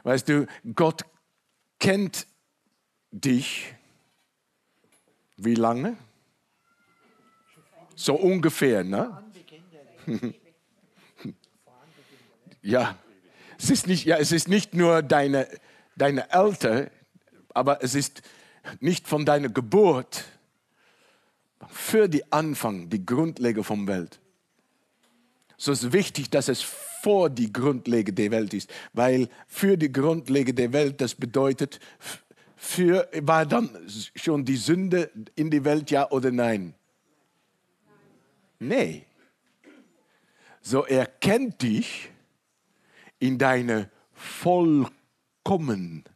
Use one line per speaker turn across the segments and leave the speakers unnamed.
Weißt du, Gott kennt dich wie lange? So ungefähr, ne? Ja, es ist nicht nur deine Eltern, aber es ist nicht von deiner Geburt für die Anfang, die Grundlage von Welt. So ist es wichtig, dass es vor die Grundlage der Welt ist, weil für die Grundlage der Welt, das bedeutet, war dann schon die Sünde in die Welt, ja oder nein? Nee. So, er kennt dich in deiner Vollkommenheit.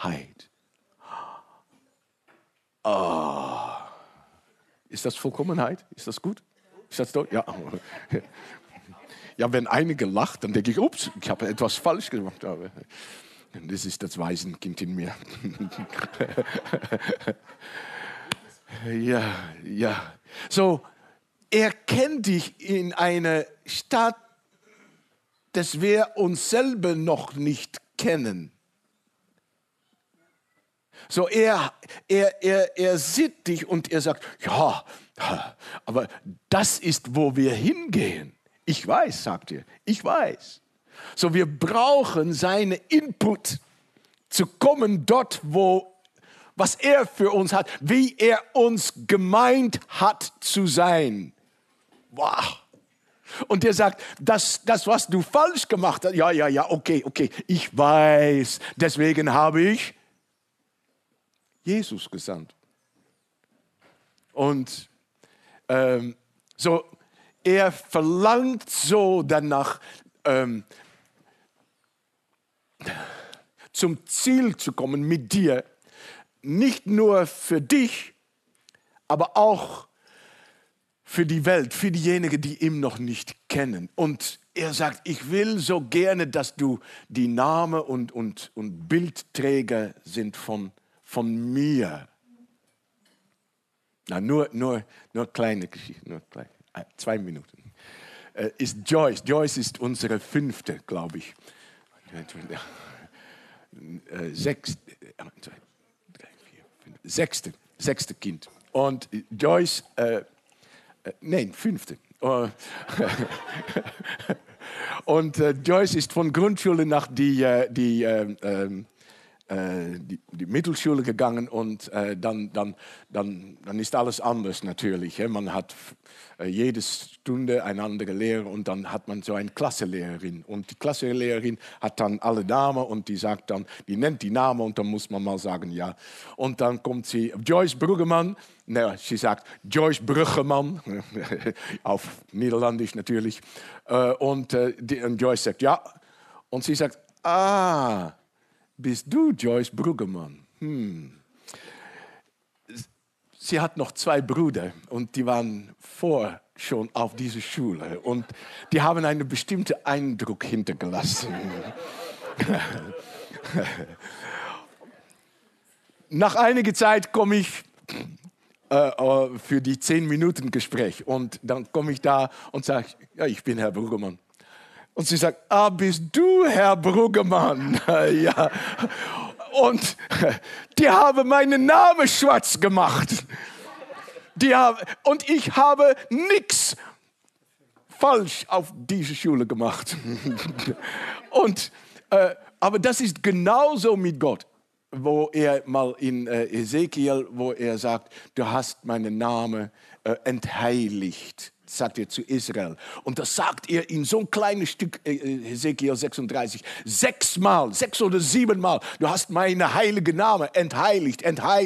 Oh. Ist das Vollkommenheit? Ist das gut? Ist das toll? Ja. Ja, wenn einige lacht, dann denke ich, ups, ich habe etwas falsch gemacht. Aber das ist das Waisenkind in mir. Ja. So, er kennt dich in einer Stadt, dass wir uns selber noch nicht kennen. So, er sieht dich und er sagt, ja, aber das ist, wo wir hingehen. Ich weiß, sagt er, ich weiß. So, wir brauchen seinen Input zu kommen dort, was er für uns hat, wie er uns gemeint hat zu sein. Wow. Und er sagt, das, was du falsch gemacht hast, ja, okay, ich weiß, deswegen habe ich Jesus gesandt. Und so, er verlangt so danach, zum Ziel zu kommen mit dir, nicht nur für dich, aber auch für die Welt, für diejenigen, die ihn noch nicht kennen. Und er sagt, ich will so gerne, dass du die Name und Bildträger sind von mir. Na, nur kleine Geschichte, nur klein, 2 Minuten. Ist Joyce. Joyce ist unsere 5., glaube ich. 6. Kind. Und Joyce, 5. Und Joyce ist von Grundschule nach die Mittelschule gegangen und dann ist alles anders natürlich. Man hat jede Stunde eine andere Lehrer und dann hat man so eine Klassenlehrerin. Und die Klassenlehrerin hat dann alle Namen und die sagt dann, die nennt die Namen und dann muss man mal sagen, ja. Und dann kommt sie, Joyce Bruggemann, sie sagt Joyce Bruggemann, auf Niederländisch natürlich. Und Joyce sagt, ja. Und sie sagt, bist du Joyce Bruggemann? Sie hat noch 2 Brüder und die waren schon auf dieser Schule und die haben einen bestimmten Eindruck hintergelassen. Nach einiger Zeit komme ich für die 10-Minuten-Gespräch und dann komme ich da und sage, ja, ich bin Herr Bruggemann. Und sie sagt, bist du Herr Bruggemann? Ja. Und die haben meinen Namen schwarz gemacht. Und ich habe nichts falsch auf diese Schule gemacht. Aber das ist genauso mit Gott, wo er mal in Ezekiel, wo er sagt, du hast meinen Namen entheiligt. Sagt er zu Israel. Und das sagt er in so ein kleines Stück, Ezekiel 36, 6 oder 7 Mal. Du hast meine heilige Name entheiligt.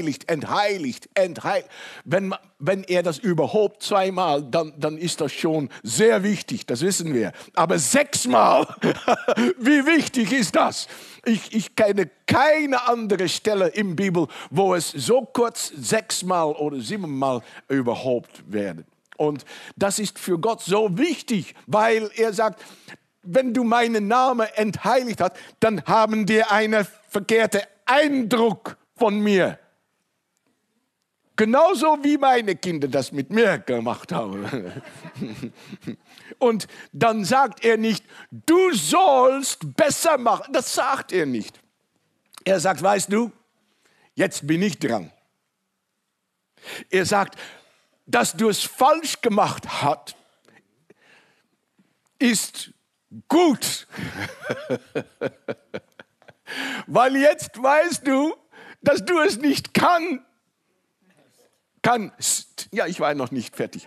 Wenn er das überhaupt 2 Mal, dann ist das schon sehr wichtig, das wissen wir. Aber 6 Mal, wie wichtig ist das? Ich kenne keine andere Stelle in der Bibel, wo es so kurz 6 Mal oder 7 Mal überhaupt werden. Und das ist für Gott so wichtig, weil er sagt, wenn du meinen Namen entheiligt hast, dann haben die einen verkehrten Eindruck von mir. Genauso wie meine Kinder das mit mir gemacht haben. Und dann sagt er nicht, du sollst besser machen. Das sagt er nicht. Er sagt, weißt du, jetzt bin ich dran. Er sagt, dass du es falsch gemacht hast, ist gut. Weil jetzt weißt du, dass du es nicht kannst. Ja, ich war noch nicht fertig.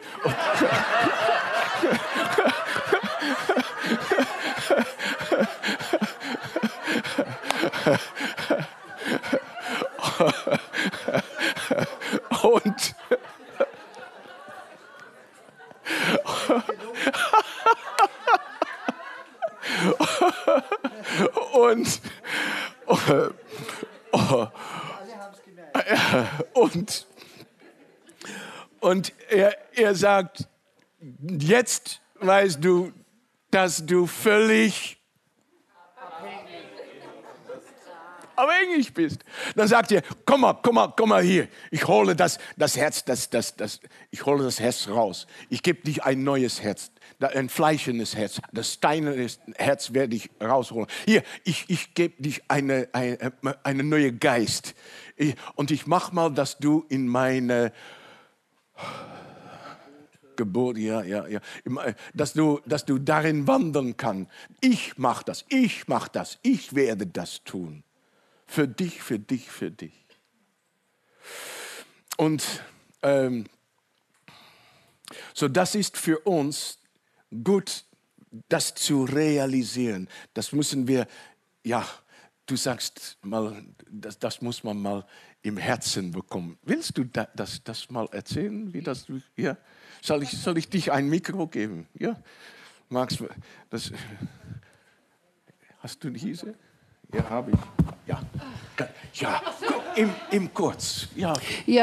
Und er sagt, jetzt weißt du, dass du völlig abhängig bist. Dann sagt er, komm mal hier. Ich hole das Herz, ich hole das Herz raus. Ich gebe dich ein neues Herz, ein fleischendes Herz. Das steinerne Herz werde ich rausholen. Hier, ich gebe dich eine neue Geist. Und ich mach mal, dass du in meine Geburt, ja. Dass du darin wandern kannst. Ich mach das. Ich werde das tun. Für dich. Und so, das ist für uns gut, das zu realisieren. Das müssen wir, ja, du sagst mal, das muss man mal im Herzen bekommen. Willst du das mal erzählen, wie das, ja? Soll ich dich ein Mikro geben? Ja? Magst du das? Hast du diese? Ja, habe ich. Ja, im Kurz. Ja,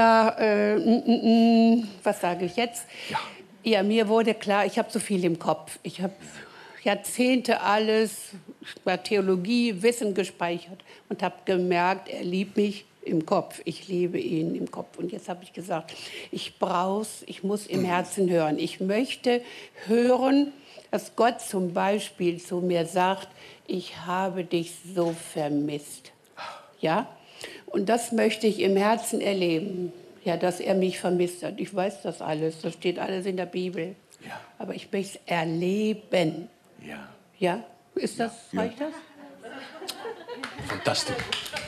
was sage ich jetzt?
Ja.
Ja, mir wurde klar, ich habe so viel im Kopf. Ich habe Jahrzehnte alles, Theologie, Wissen gespeichert und habe gemerkt, er liebt mich im Kopf. Ich liebe ihn im Kopf. Und jetzt habe ich gesagt, ich muss im Herzen hören. Ich möchte hören, dass Gott zum Beispiel zu mir sagt, ich habe dich so vermisst. Ja? Und das möchte ich im Herzen erleben. Ja, dass er mich vermisst hat. Ich weiß das alles. Das steht alles in der Bibel.
Ja.
Aber ich möchte es erleben.
Ja.
Ja? Ist das,
Ja.
reicht das?
Fantastisch.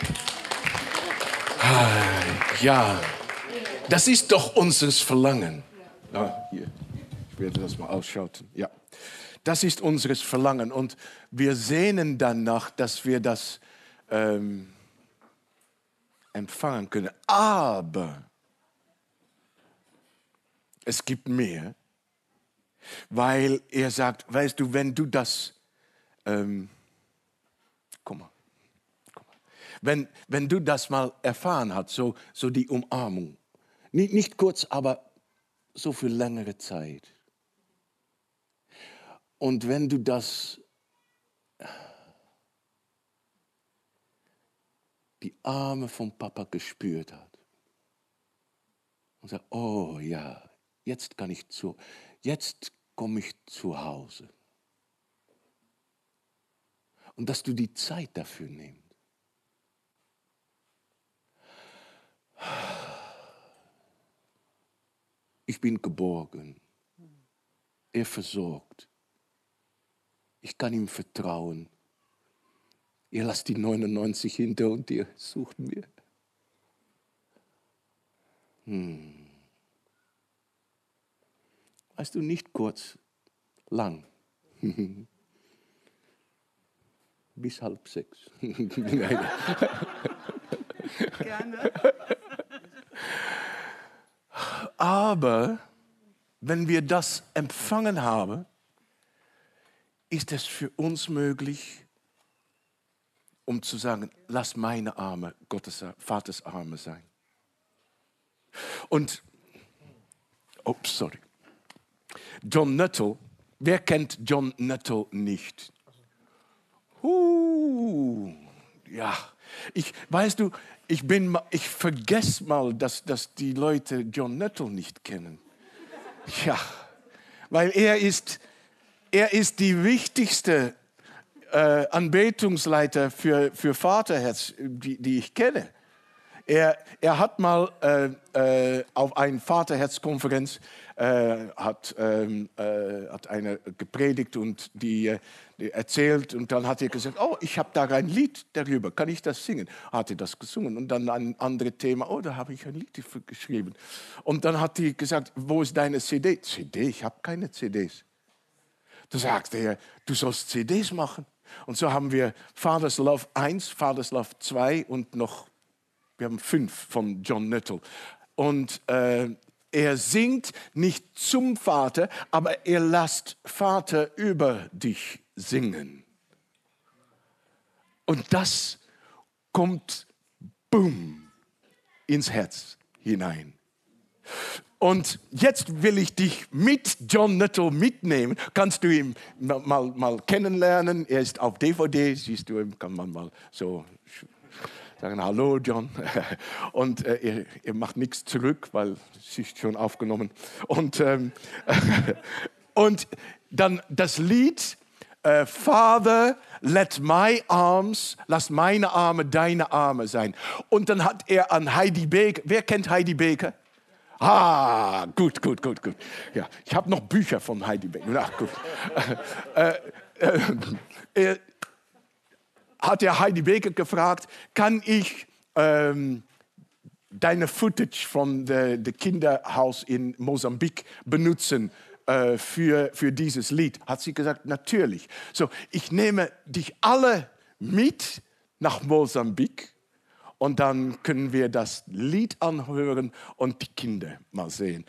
Ja, das ist doch unser Verlangen. Hier, ich werde das mal ausschalten. Ja, das ist unser Verlangen. Und wir sehnen danach, dass wir das empfangen können. Aber es gibt mehr, weil er sagt, weißt du, wenn du das, wenn du das mal erfahren hast, so die Umarmung, nicht kurz, aber so für längere Zeit. Und wenn du die Arme vom Papa gespürt hast und sagt, oh ja, jetzt komme ich zu Hause. Und dass du die Zeit dafür nimmst. Ich bin geborgen. Er versorgt. Ich kann ihm vertrauen. Ihr lasst die 99 hinter und ihr sucht mir. Weißt du, nicht kurz, lang. Bis 5:30. Nein.
Gerne.
Aber wenn wir das empfangen haben, ist es für uns möglich, um zu sagen, lass meine Arme Vaters Arme sein. Und, John Nuttall, wer kennt John Nuttall nicht? Ja, weißt du, ich vergesse mal, dass die Leute John Nuttall nicht kennen. Ja, weil er ist die wichtigste Anbetungsleiter für Vaterherz, die ich kenne. Er hat mal auf einer Vaterherzkonferenz hat einer gepredigt und die erzählt und dann hat er gesagt, oh, ich habe da ein Lied darüber, kann ich das singen? Hat er das gesungen und dann ein anderes Thema, oh, da habe ich ein Lied dafür geschrieben. Und dann hat die gesagt, wo ist deine CD? CD? Ich habe keine CDs. Da sagte er, du sollst CDs machen. Und so haben wir Father's Love 1, Father's Love 2 und noch, wir haben 5 von John Nuttall. Und er singt nicht zum Vater, aber er lässt Vater über dich singen. Und das kommt, boom, ins Herz hinein. Und jetzt will ich dich mit John Nuttall mitnehmen. Kannst du ihn mal kennenlernen? Er ist auf DVD, siehst du, kann man mal so sagen, hallo John. Und er macht nichts zurück, weil es ist schon aufgenommen. Und dann das Lied, Father, lass meine Arme deine Arme sein. Und dann hat er an Heidi Baker, wer kennt Heidi Baker? Ah, gut. Ja, ich habe noch Bücher von Heidi Baker. Ach, gut. Hat er Heidi Baker gefragt, kann ich deine Footage von dem Kinderhaus in Mosambik benutzen für dieses Lied? Hat sie gesagt, natürlich. So, ich nehme dich alle mit nach Mosambik. Und dann können wir das Lied anhören und die Kinder mal sehen.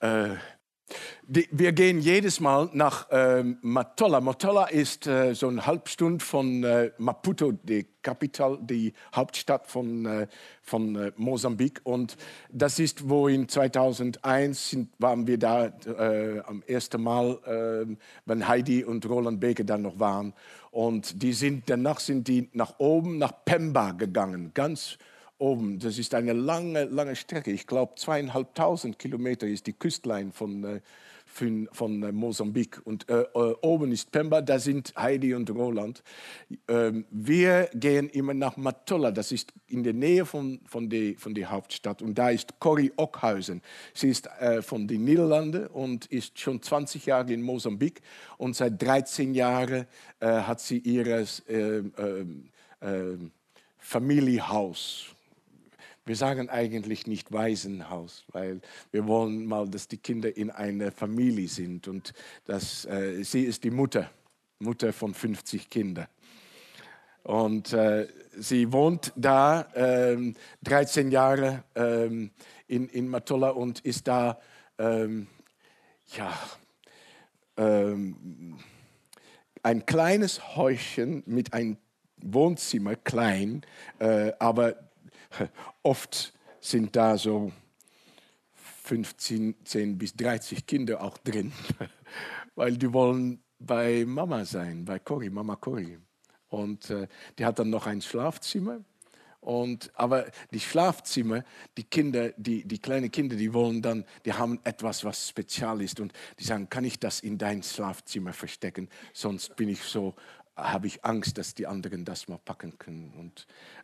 Wir gehen jedes Mal nach Matola. Matola ist so eine halbe Stunde von Maputo, die Hauptstadt von Mosambik. Und das ist, wo in 2001 waren wir da am ersten Mal, wenn Heidi und Roland Baker dann noch waren. Und danach sind die nach oben, nach Pemba gegangen, ganz oben. Das ist eine lange Strecke. Ich glaube, 2.500 Kilometer ist die Küstline von Mosambik. Und oben ist Pemba, da sind Heidi und Roland. Wir gehen immer nach Matola, das ist in der Nähe von der Hauptstadt. Und da ist Corrie Ockhuizen. Sie ist von den Niederlanden und ist schon 20 Jahre in Mosambik. Und seit 13 Jahren hat sie ihr Familienhaus. Wir sagen eigentlich nicht Waisenhaus, weil wir wollen mal, dass die Kinder in einer Familie sind. Und sie ist die Mutter von 50 Kindern. Und sie wohnt da 13 Jahre in Matola und ist da, ein kleines Häuschen mit einem Wohnzimmer, klein, aber oft sind da so 15 bis 30 Kinder auch drin, weil die wollen bei Mama sein, bei Mama Corrie. Und die hat dann noch ein Schlafzimmer. Aber die Schlafzimmer, die kleinen Kinder, die haben etwas, was spezial ist. Und die sagen, kann ich das in dein Schlafzimmer verstecken? Sonst habe ich Angst, dass die anderen das mal packen können. Und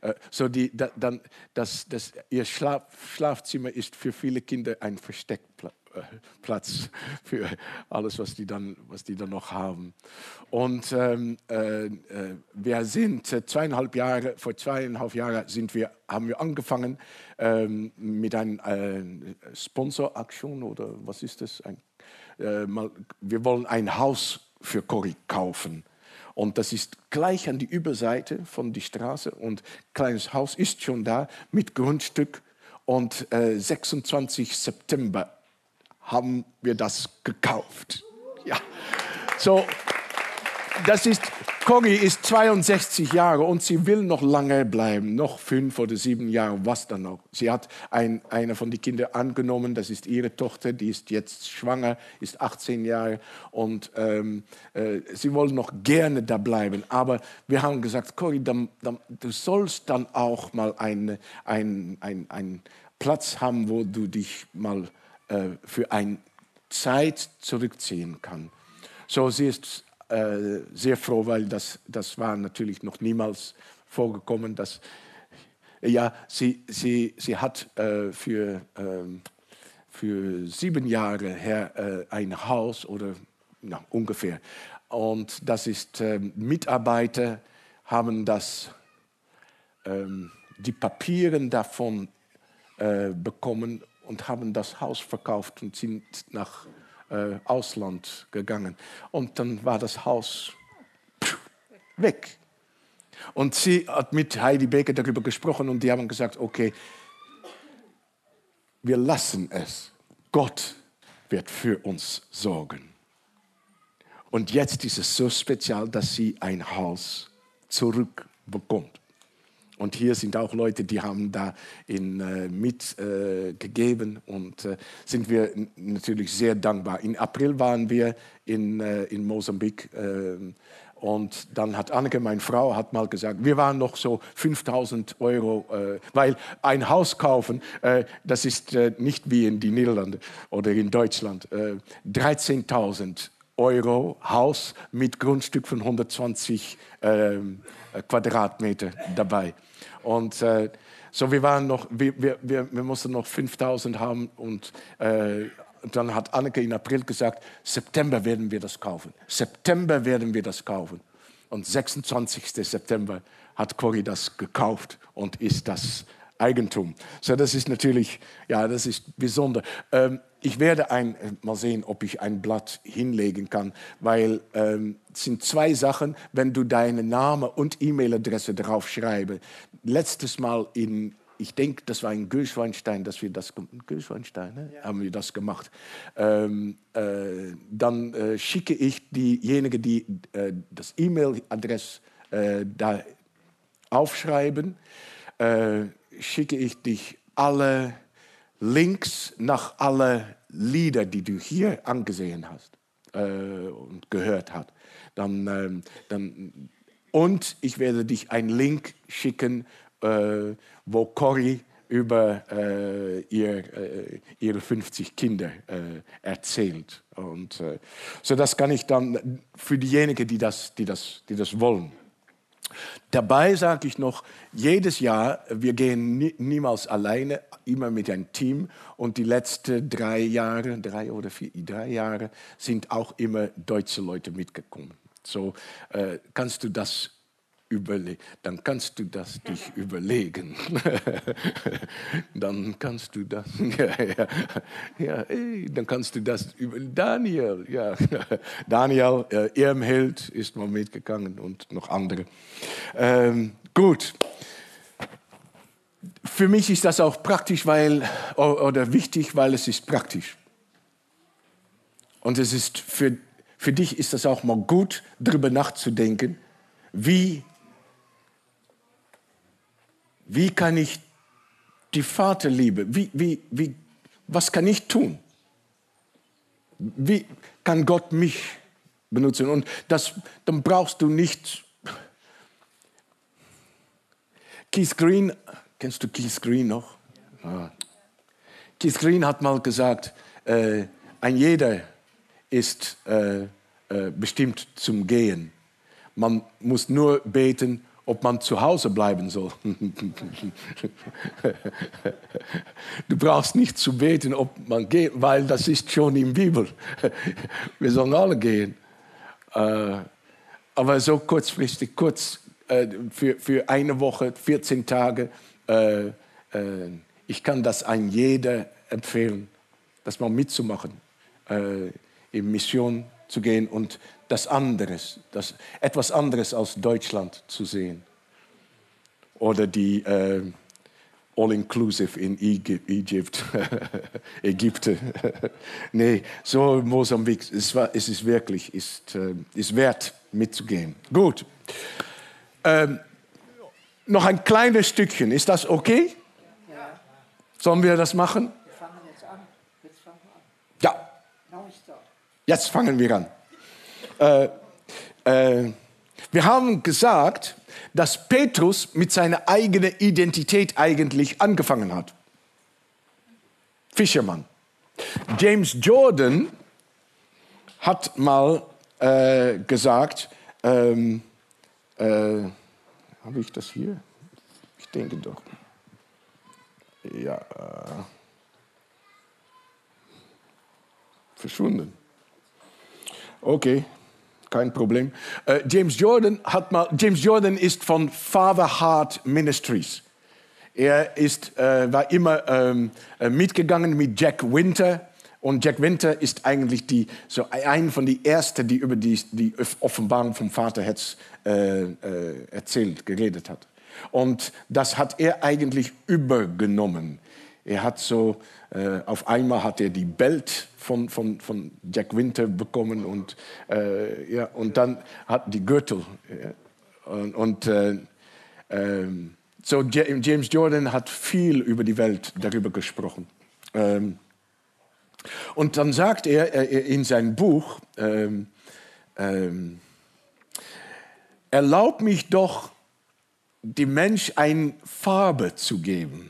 ihr Schlafzimmer ist für viele Kinder ein Versteckplatz für alles, was die dann noch haben. Und wir sind vor 2,5 Jahren haben wir angefangen mit einer Sponsoraktion oder was ist das? Wir wollen ein Haus für Corrie kaufen. Und das ist gleich an die Überseite von der Straße. Und ein kleines Haus ist schon da mit Grundstück. Und 26. September haben wir das gekauft. Ja, so, Corrie ist 62 Jahre und sie will noch lange bleiben, noch 5 oder 7 Jahre, was dann noch. Sie hat eine von den Kindern angenommen, das ist ihre Tochter, die ist jetzt schwanger, ist 18 Jahre und sie wollen noch gerne da bleiben. Aber wir haben gesagt, Corrie, du sollst dann auch mal einen Platz haben, wo du dich mal für eine Zeit zurückziehen kannst. So, sie ist sehr froh, weil das war natürlich noch niemals vorgekommen, dass sie hat für 7 Jahre her ein Haus oder ungefähr. Und das ist, Mitarbeiter haben die Papiere davon bekommen und haben das Haus verkauft und sind nach Ausland gegangen. Und dann war das Haus weg. Und sie hat mit Heidi Becker darüber gesprochen und die haben gesagt, okay, wir lassen es. Gott wird für uns sorgen. Und jetzt ist es so speziell, dass sie ein Haus zurückbekommt. Und hier sind auch Leute, die haben da mitgegeben und sind wir natürlich sehr dankbar. Im April waren wir in Mosambik und dann hat Anneke, meine Frau, hat mal gesagt, wir waren noch so 5.000 €, weil ein Haus kaufen, das ist nicht wie in die Niederlande oder in Deutschland, 13.000 € Haus mit Grundstück von 120 Quadratmeter dabei. Und so wir waren noch, wir mussten noch 5.000 haben und dann hat Anneke in April gesagt, September werden wir das kaufen. September werden wir das kaufen. Und 26. September hat Corrie das gekauft und ist das Eigentum. So, das ist natürlich, ja, das ist besonders. Ich werde mal sehen, ob ich ein Blatt hinlegen kann, weil es sind 2 Sachen, wenn du deinen Namen und E-Mail-Adresse drauf schreibst. Letztes Mal ich denke, das war in Gößweinstein, dass wir das, Gößweinstein, ne? Ja. Haben wir das gemacht. Dann schicke ich diejenigen, die das E-Mail-Adresse da aufschreiben, schicke ich dich alle Links nach alle Lieder, die du hier angesehen hast und gehört hast. Und ich werde dich einen Link schicken, wo Corrie über ihre 50 Kinder erzählt. Und so das kann ich dann für diejenigen, die das wollen. Dabei sage ich noch, jedes Jahr, wir gehen niemals alleine, immer mit einem Team. Und die letzten 3 Jahre, 3 oder 4 Jahre, sind auch immer deutsche Leute mitgekommen. So kannst du das überlegen. Dann kannst du das dich überlegen. Dann kannst du das. Dann kannst du das über Daniel. Ja. Daniel Irmhild ist mal mitgegangen und noch andere. Gut. Für mich ist das auch praktisch, oder wichtig, weil es ist praktisch. Und es ist für dich ist das auch mal gut, darüber nachzudenken, wie kann ich die Vaterliebe, was kann ich tun? Wie kann Gott mich benutzen? Und dann brauchst du nicht. Keith Green, kennst du Keith Green noch? Ja. Keith Green hat mal gesagt, ein jeder ist bestimmt zum Gehen. Man muss nur beten, ob man zu Hause bleiben soll. Du brauchst nicht zu beten, ob man geht, weil das ist schon in der Bibel. Wir sollen alle gehen. Aber so kurzfristig, für eine Woche, 14 Tage, ich kann das an jeder empfehlen, das mal mitzumachen, in Mission zu gehen und etwas anderes als Deutschland zu sehen. Oder die All-Inclusive in Ägypten. Nee, so Mosambik, es ist wirklich, ist wert mitzugehen. Gut. Noch ein kleines Stückchen, ist das okay? Ja. Sollen wir das machen?
Wir fangen jetzt an. Jetzt fangen wir an.
Ja. Jetzt fangen wir an. Wir haben gesagt, dass Petrus mit seiner eigenen Identität eigentlich angefangen hat. Fischermann. James Jordan hat mal gesagt, habe ich das hier? Ich denke doch. Ja, verschwunden. Okay, kein Problem. James Jordan ist von Father Heart Ministries. Er war immer mitgegangen mit Jack Winter. Und Jack Winter ist eigentlich ein von den Ersten, die über die Offenbarung vom Vaterherz geredet hat. Und das hat er eigentlich übergenommen. Er hat auf einmal hat er die Belt von Jack Winter bekommen und dann hat die Gürtel. James Jordan hat viel über die Welt darüber gesprochen. Und dann sagt er in seinem Buch, erlaub mich doch, dem Mensch eine Farbe zu geben.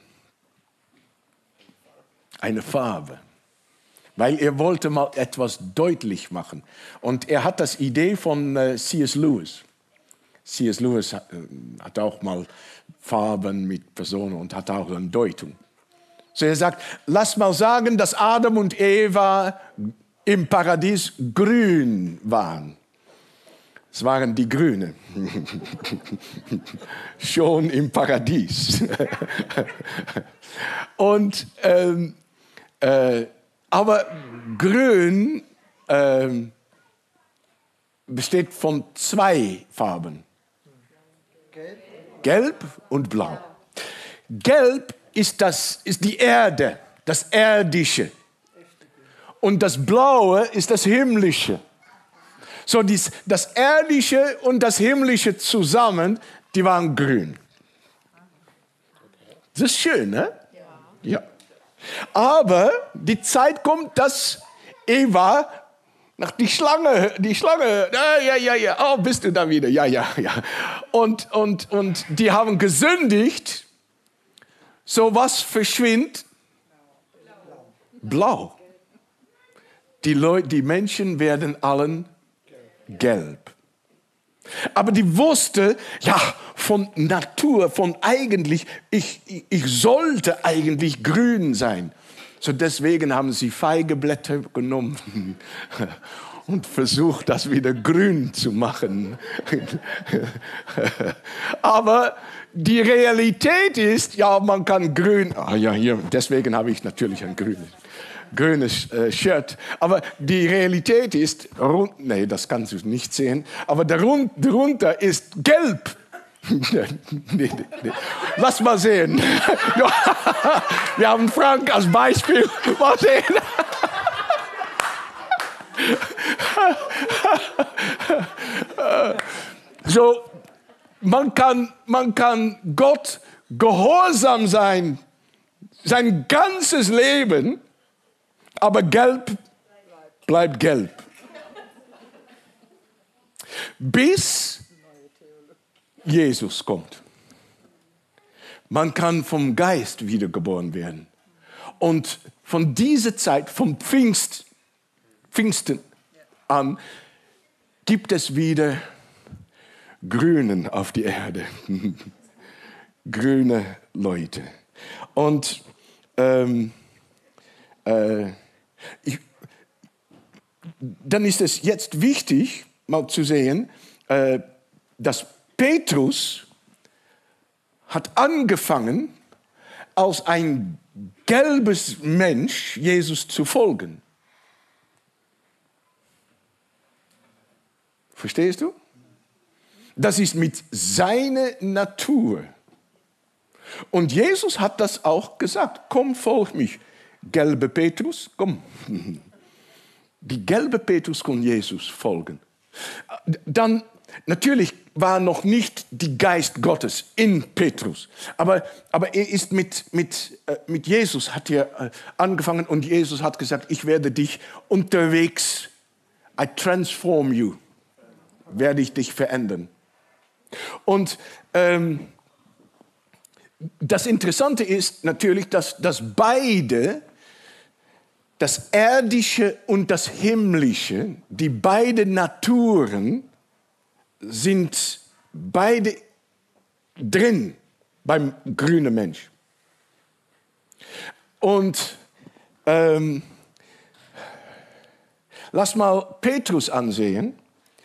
Eine Farbe. Weil er wollte mal etwas deutlich machen. Und er hat das Idee von C.S. Lewis. C.S. Lewis hat auch mal Farben mit Personen und hat auch eine Deutung. So er sagt, lass mal sagen, dass Adam und Eva im Paradies grün waren. Es waren die Grüne. Schon im Paradies. Und, aber grün besteht von 2 Farben. Gelb und blau. Gelb ist die Erde, das Erdische. Und das Blaue ist das Himmlische. So das Erdische und das Himmlische zusammen, die waren grün. Das ist schön, ne? Ja. Aber die Zeit kommt, dass Eva nach die Schlange, ja, oh, bist du da wieder? Ja. Und die haben gesündigt. So was verschwindet? Blau. Die Menschen werden allen gelb. Aber die wusste, ja, von Natur, von eigentlich, ich sollte eigentlich grün sein. So deswegen haben sie Feigeblätter genommen und versucht, das wieder grün zu machen. Aber die Realität ist, ja, man kann grün, hier, deswegen habe ich natürlich ein grünes Shirt. Aber die Realität ist, nee, das kannst du nicht sehen, aber darunter ist gelb. Nee. Lass mal sehen. Wir haben Frank als Beispiel. Mal sehen. So, man kann Gott gehorsam sein, sein ganzes Leben, aber gelb bleibt gelb. Bis Jesus kommt. Man kann vom Geist wiedergeboren werden. Und von dieser Zeit, vom Pfingsten an, gibt es wieder Grünen auf die Erde. Grüne Leute. Und dann ist es jetzt wichtig, mal zu sehen, dass Petrus hat angefangen, als ein gelbes Mensch Jesus zu folgen. Verstehst du? Das ist mit seiner Natur. Und Jesus hat das auch gesagt. Komm, folg mich. Gelbe Petrus, komm. Die gelbe Petrus kann Jesus folgen. Dann, natürlich war noch nicht die Geist Gottes in Petrus. Aber er ist mit Jesus hat er angefangen und Jesus hat gesagt, ich werde dich unterwegs, I transform you, werde ich dich verändern. Und das Interessante ist natürlich, dass beide das Irdische und das Himmlische, die beiden Naturen, sind beide drin beim grünen Mensch. Und lass mal Petrus ansehen.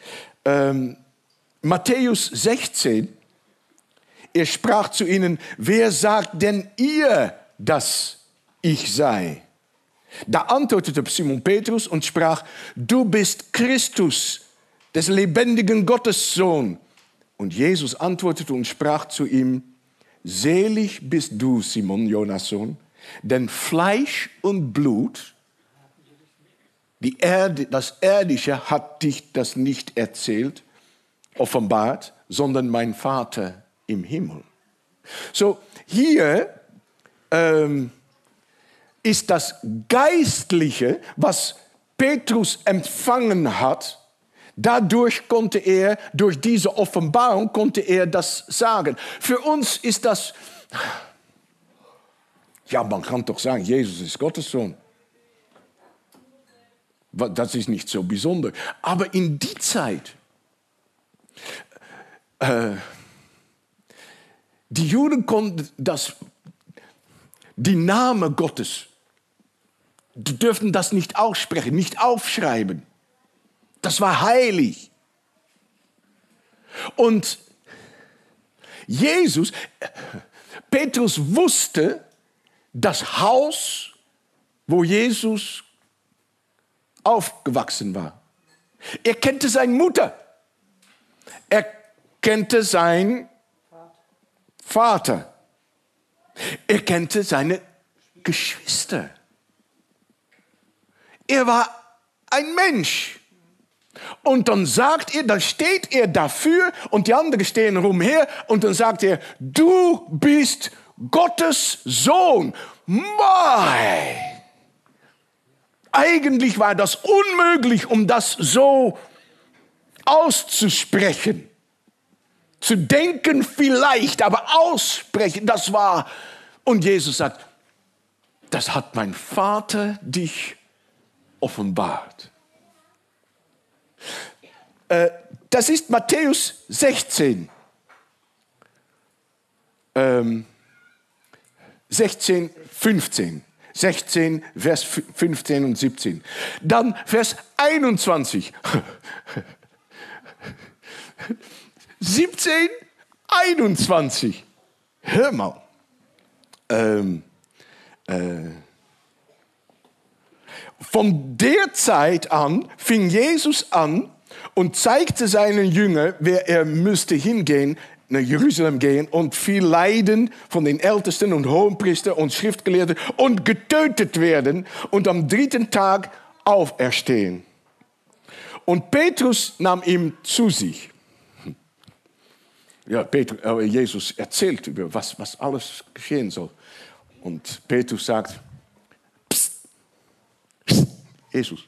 Matthäus 16. Er sprach zu ihnen, wer sagt denn ihr, dass ich sei? Da antwortete Simon Petrus und sprach, du bist Christus, des lebendigen Gottes Sohn. Und Jesus antwortete und sprach zu ihm, selig bist du, Simon, Jonas Sohn, denn Fleisch und Blut, das Irdische hat dich das nicht erzählt, offenbart, sondern mein Vater im Himmel. So, hier ist das Geistliche, was Petrus empfangen hat, dadurch konnte er, durch diese Offenbarung konnte er das sagen. Für uns ist das, ja, man kann doch sagen, Jesus ist Gottes Sohn. Das ist nicht so besonders. Aber in die Zeit, die Juden konnten die Namen Gottes, die dürften das nicht aussprechen, nicht aufschreiben. Das war heilig. Und Petrus wusste, das Haus, wo Jesus aufgewachsen war. Er kannte seine Mutter. Er kannte seinen Vater. Er kannte seine Geschwister. Er war ein Mensch. Und dann dann steht er dafür und die anderen stehen rumher und dann sagt er, du bist Gottes Sohn. Mei! Eigentlich war das unmöglich, um das so auszusprechen. Zu denken vielleicht, aber aussprechen, das war. Und Jesus sagt, das hat mein Vater dich offenbart. Das ist Matthäus 16. 15. 16, Vers 15 und 17. Dann Vers 21. 17, 21. Hör mal. Von der Zeit an fing Jesus an und zeigte seinen Jüngern, wer er müsste hingehen, nach Jerusalem gehen und viel leiden von den Ältesten und Hohenpriestern und Schriftgelehrten und getötet werden und am 3. Tag auferstehen. Und Petrus nahm ihn zu sich. Ja, Jesus erzählt über was alles geschehen soll. Und Petrus sagt, Psst, Psst, Jesus.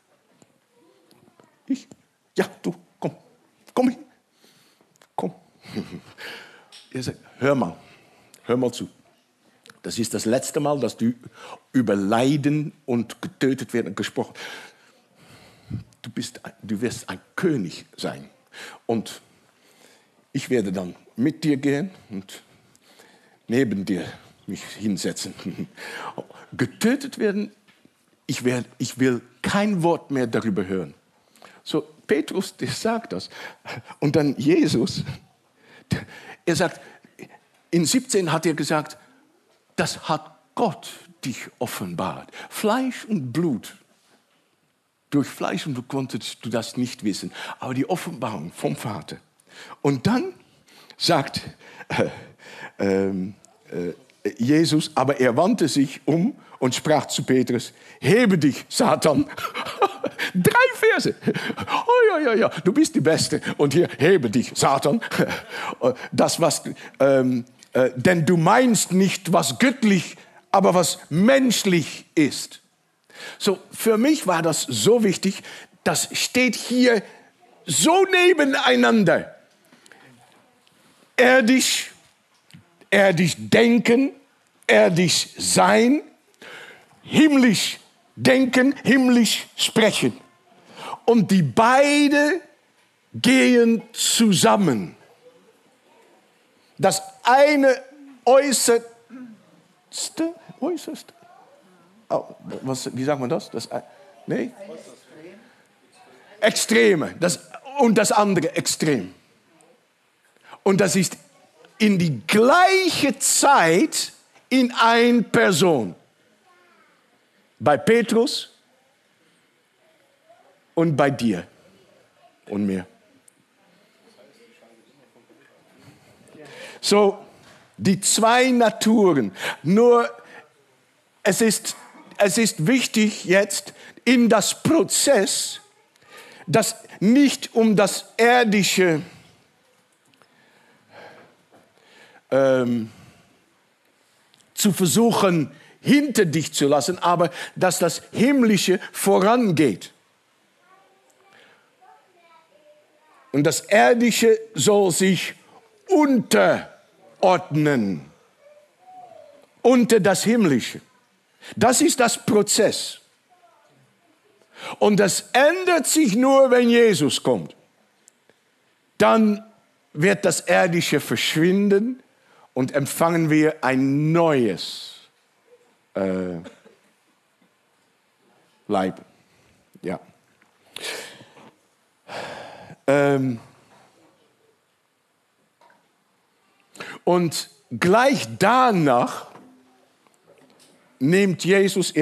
Ich? Ja, du, komm hin. Komm. Er sagt, hör mal zu. Das ist das letzte Mal, dass du über Leiden und getötet werden gesprochen hast. Du wirst ein König sein. Und ich werde dann mit dir gehen und neben dir mich hinsetzen. Getötet werden, ich will kein Wort mehr darüber hören. So, Petrus, der sagt das. Und dann Jesus, er sagt, in 17 hat er gesagt, das hat Gott dich offenbart. Fleisch und Blut. Durch Fleisch und Blut konntest du das nicht wissen. Aber die Offenbarung vom Vater. Und dann sagt Jesus, aber er wandte sich um und sprach zu Petrus, hebe dich, Satan. 3 Verse. Oh ja, du bist die Beste. Und hier, hebe dich, Satan. Denn du meinst nicht, was göttlich, aber was menschlich ist. So, für mich war das so wichtig, das steht hier so nebeneinander. Irdisch denken, irdisch sein, himmlisch denken, himmlisch sprechen. Und die beiden gehen zusammen. Das eine äußerste, wie sagt man das? Nee? Extreme. Und das andere Extrem. Und das ist in die gleiche Zeit in eine Person. Bei Petrus und bei dir und mir. So, die zwei Naturen. Nur, es ist wichtig jetzt in das Prozess, dass nicht um das Irdische zu versuchen, hinter dich zu lassen, aber dass das Himmlische vorangeht. Und das Irdische soll sich unterordnen unter das Himmlische. Das ist das Prozess. Und das ändert sich nur, wenn Jesus kommt. Dann wird das Irdische verschwinden und empfangen wir ein neues Leib. Ja. Und gleich danach nimmt Jesus,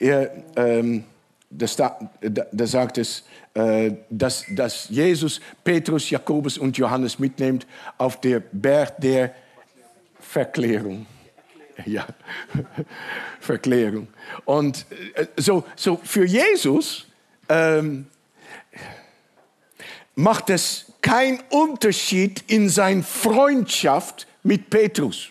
da sagt es, dass Jesus Petrus, Jakobus und Johannes mitnimmt auf der Berg der Verklärung. Ja, Verklärung. Und so für Jesus macht es keinen Unterschied in seiner Freundschaft mit Petrus.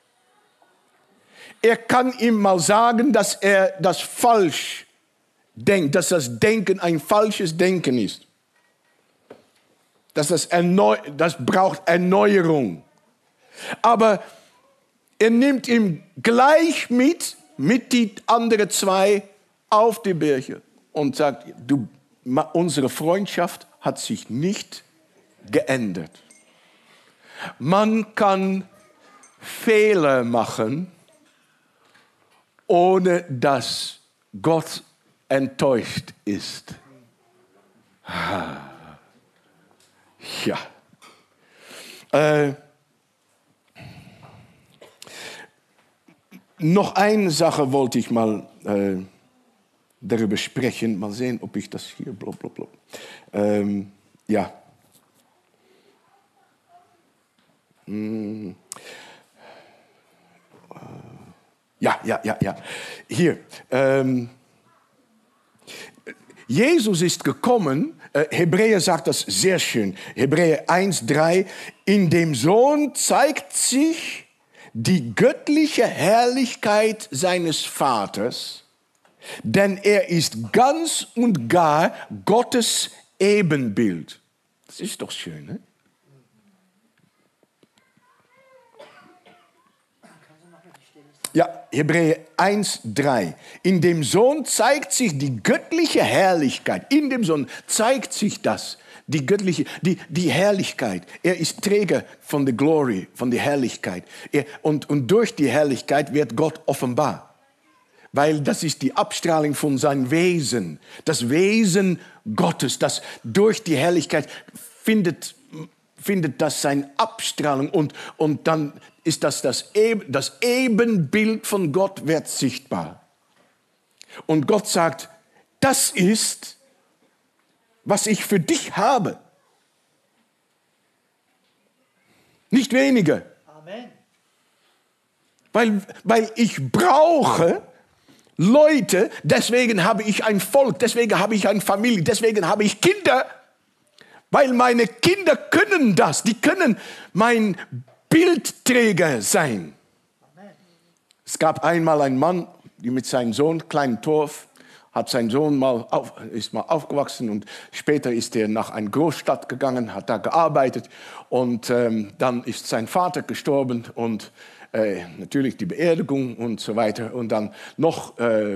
Er kann ihm mal sagen, dass er das falsch denkt, dass das Denken ein falsches Denken ist. Das braucht Erneuerung. Aber er nimmt ihn gleich mit die anderen zwei auf die Berge und sagt, unsere Freundschaft hat sich nicht geändert. Man kann Fehler machen, ohne dass Gott enttäuscht ist. Ja. Noch eine Sache wollte ich mal darüber sprechen. Mal sehen, ob ich das hier... ja. Ja. Hier. Jesus ist gekommen, Hebräer sagt das sehr schön, Hebräer 1,3, in dem Sohn zeigt sich die göttliche Herrlichkeit seines Vaters, denn er ist ganz und gar Gottes Ebenbild. Das ist doch schön, ne? Ja, Hebräer 1,3. In dem Sohn zeigt sich die göttliche Herrlichkeit. In dem Sohn zeigt sich das. Die göttliche, die Herrlichkeit. Er ist Träger von der Glory, von der Herrlichkeit. Und durch die Herrlichkeit wird Gott offenbar. Weil das ist die Abstrahlung von seinem Wesen. Das Wesen Gottes, das durch die Herrlichkeit findet das seine Abstrahlung. Und dann ist das Ebenbild von Gott wird sichtbar. Und Gott sagt, das ist, was ich für dich habe. Nicht weniger.
Amen.
Weil ich brauche Leute, deswegen habe ich ein Volk, deswegen habe ich eine Familie, deswegen habe ich Kinder. Weil meine Kinder können das, die können mein Bildträger sein. Amen. Es gab einmal einen Mann, der mit seinem Sohn, kleinen Torf, hat sein Sohn ist mal aufgewachsen und später ist er nach einer Großstadt gegangen, hat da gearbeitet und dann ist sein Vater gestorben und natürlich die Beerdigung und so weiter. Und dann noch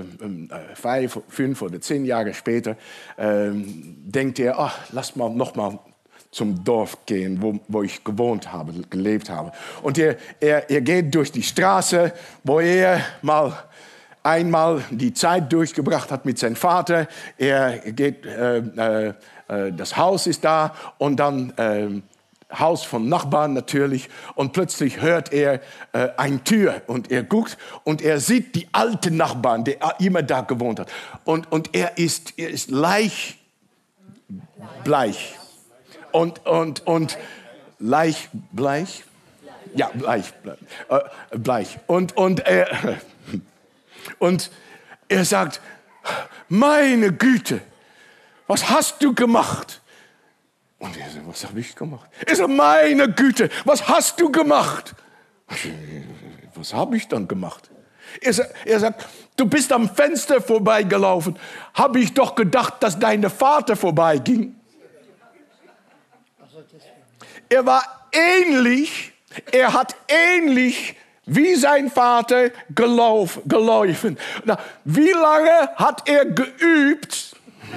5 oder 10 Jahre später denkt er, ach, lass mal noch mal zum Dorf gehen, wo ich gewohnt habe, gelebt habe. Und er geht durch die Straße, wo er einmal die Zeit durchgebracht hat mit seinem Vater. Er geht, das Haus ist da und dann Haus von Nachbarn natürlich. Und plötzlich hört er eine Tür und er guckt und er sieht die alten Nachbarn, der immer da gewohnt hat. Und er ist bleich. Und bleich? Ja, bleich. Und er sagt, meine Güte, was hast du gemacht? Und er sagt, was habe ich gemacht? Er sagt, meine Güte, was hast du gemacht? Was habe ich dann gemacht? Er sagt, du bist am Fenster vorbeigelaufen. Habe ich doch gedacht, dass dein Vater vorbeiging. Er hat ähnlich wie sein Vater gelaufen. Na, wie lange hat er geübt,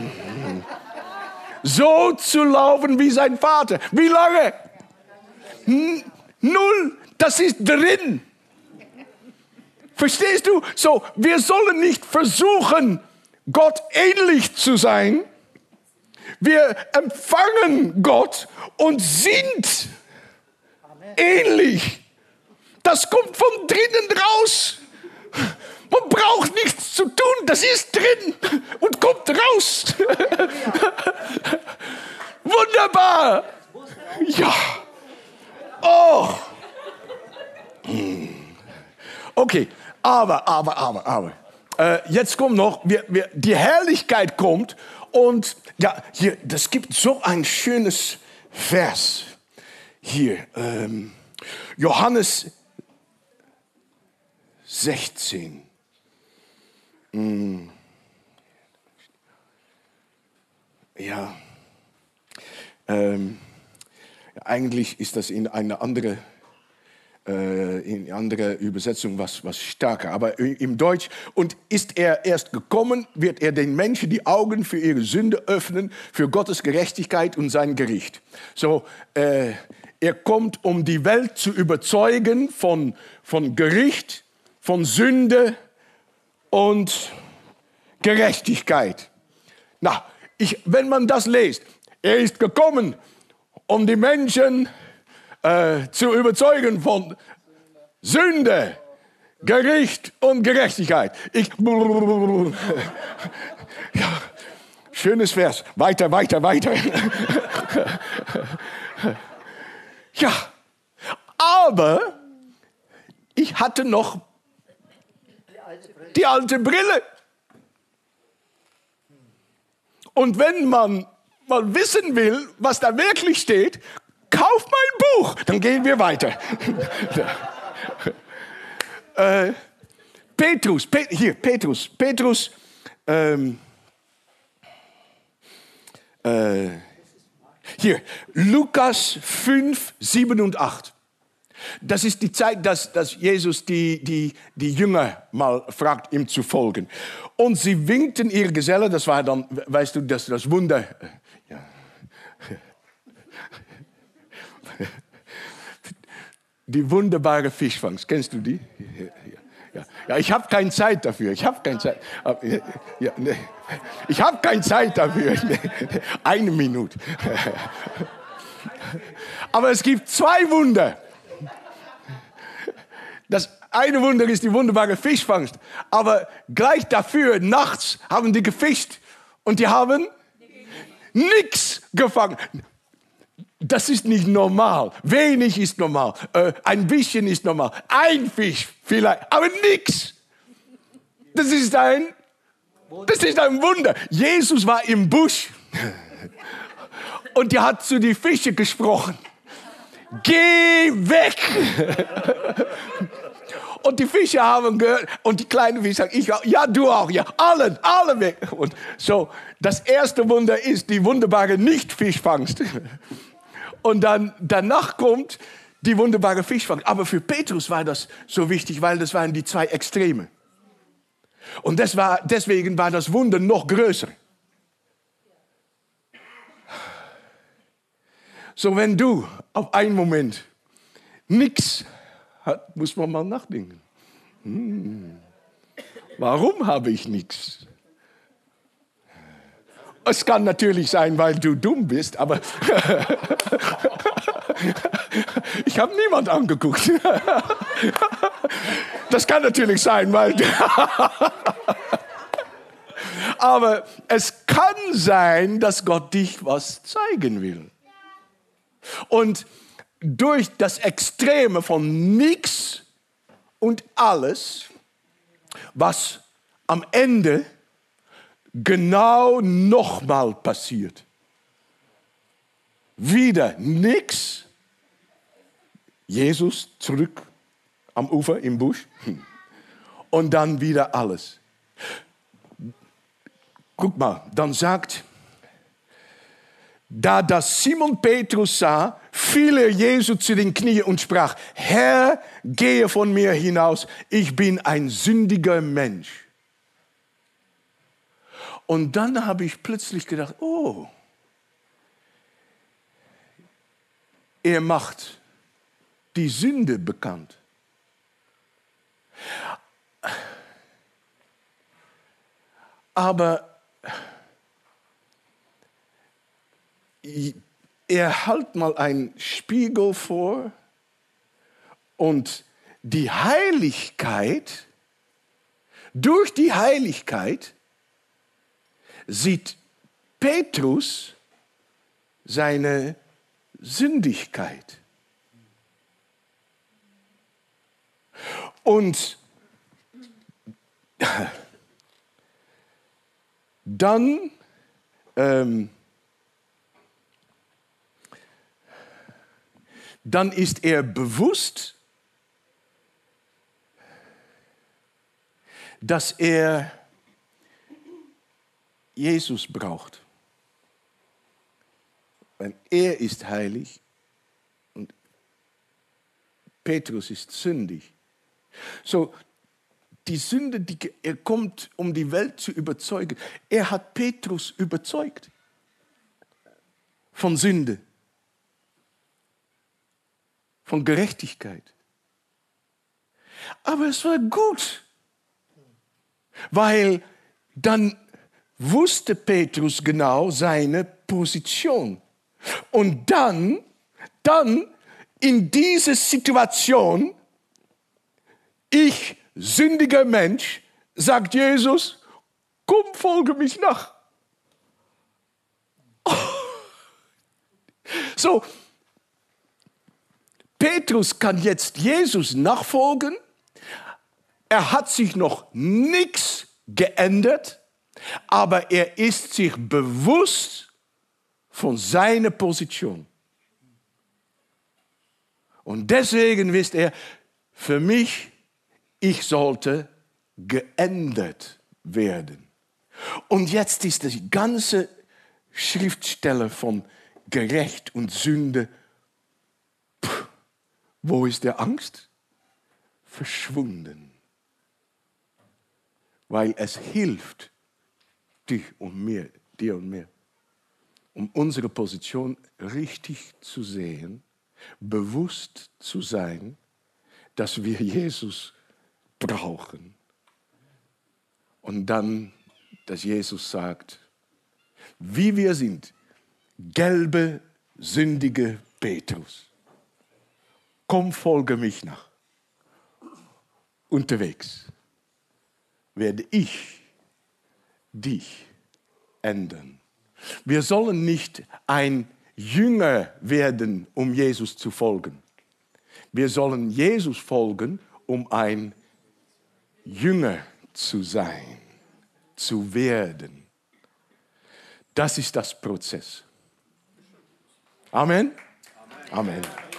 so zu laufen wie sein Vater? Wie lange? 0. Das ist drin. Verstehst du? So, wir sollen nicht versuchen, Gott ähnlich zu sein. Wir empfangen Gott und sind ähnlich. Das kommt von drinnen raus. Man braucht nichts zu tun, das ist drin und kommt raus. Wunderbar. Ja. Oh. Okay, aber. Jetzt kommt noch, die Herrlichkeit kommt und ja, hier, das gibt so ein schönes Vers. Hier, Johannes 16. Ja, eigentlich ist das in eine andere Übersetzung was stärker. Aber im Deutsch, und ist er erst gekommen, wird er den Menschen die Augen für ihre Sünde öffnen, für Gottes Gerechtigkeit und sein Gericht. So, er kommt, um die Welt zu überzeugen von Gericht, von Sünde und Gerechtigkeit. Na, wenn man das liest, er ist gekommen, um die Menschen zu überzeugen von Sünde, Gericht und Gerechtigkeit. Ja, schönes Vers. Weiter. Ja, aber ich hatte noch die alte Brille. Und wenn man mal wissen will, was da wirklich steht, kauf mein Buch, dann gehen wir weiter. Petrus, hier, Lukas 5, 7 und 8. Das ist die Zeit, dass Jesus die Jünger mal fragt, ihm zu folgen. Und sie winkten ihre Gesellen, das war dann, weißt du, das Wunder. Ja. Die wunderbare Fischfangst, kennst du die? Ja, ich habe keine Zeit dafür. Ich habe keine Zeit dafür. 1 Minute. Aber es gibt 2 Wunder. Das eine Wunder ist die wunderbare Fischfangst. Aber gleich dafür, nachts, haben die gefischt. Und die haben nichts gefangen. Das ist nicht normal. Wenig ist normal. Ein bisschen ist normal. Ein Fisch vielleicht, aber nichts. Das ist ein Wunder. Jesus war im Busch und er hat zu den Fischen gesprochen. Geh weg! Und die Fische haben gehört und die kleinen Fische sagen, ich auch, ja, du auch, ja, alle weg. Und so, das erste Wunder ist die wunderbare Nicht-Fischfangst. Und dann danach kommt die wunderbare Fischfangst. Aber für Petrus war das so wichtig, weil das waren die zwei Extreme. Und deswegen war das Wunder noch größer. So, wenn du auf einen Moment nichts hast, muss man mal nachdenken. Warum habe ich nichts? Es kann natürlich sein, weil du dumm bist, aber ich habe niemand angeguckt. Das kann natürlich sein, weil aber es kann sein, dass Gott dich was zeigen will. Und durch das Extreme von nichts und alles, was am Ende genau nochmal passiert. Wieder nichts. Jesus zurück am Ufer im Busch. Und dann wieder alles. Guck mal, dann sagt, da das Simon Petrus sah, fiel er Jesu zu den Knien und sprach, Herr, gehe von mir hinaus, ich bin ein sündiger Mensch. Und dann habe ich plötzlich gedacht, oh, er macht die Sünde bekannt. Aber er hält mal einen Spiegel vor und die Heiligkeit, durch die Heiligkeit sieht Petrus seine Sündigkeit. Und dann ist er bewusst, dass er Jesus braucht. Weil er ist heilig und Petrus ist sündig. So, die Sünde, er kommt, um die Welt zu überzeugen. Er hat Petrus überzeugt von Sünde, von Gerechtigkeit. Aber es war gut, weil dann wusste Petrus genau seine Position. Und dann in dieser Situation, ich, sündiger Mensch, sagt Jesus, komm, folge mich nach. So, Petrus kann jetzt Jesus nachfolgen. Er hat sich noch nichts geändert, aber er ist sich bewusst von seiner Position. Und deswegen wisst er, für mich, ich sollte geändert werden. Und jetzt ist die ganze Schriftstelle von Gerecht und Sünde. Wo ist der Angst? Verschwunden. Weil es hilft dir und mir, um unsere Position richtig zu sehen, bewusst zu sein, dass wir Jesus brauchen. Und dann, dass Jesus sagt, wie wir sind, gelbe, sündige Petrus. Komm, folge mich nach. Unterwegs werde ich dich ändern. Wir sollen nicht ein Jünger werden, um Jesus zu folgen. Wir sollen Jesus folgen, um ein Jünger zu sein, zu werden. Das ist das Prozess. Amen. Amen.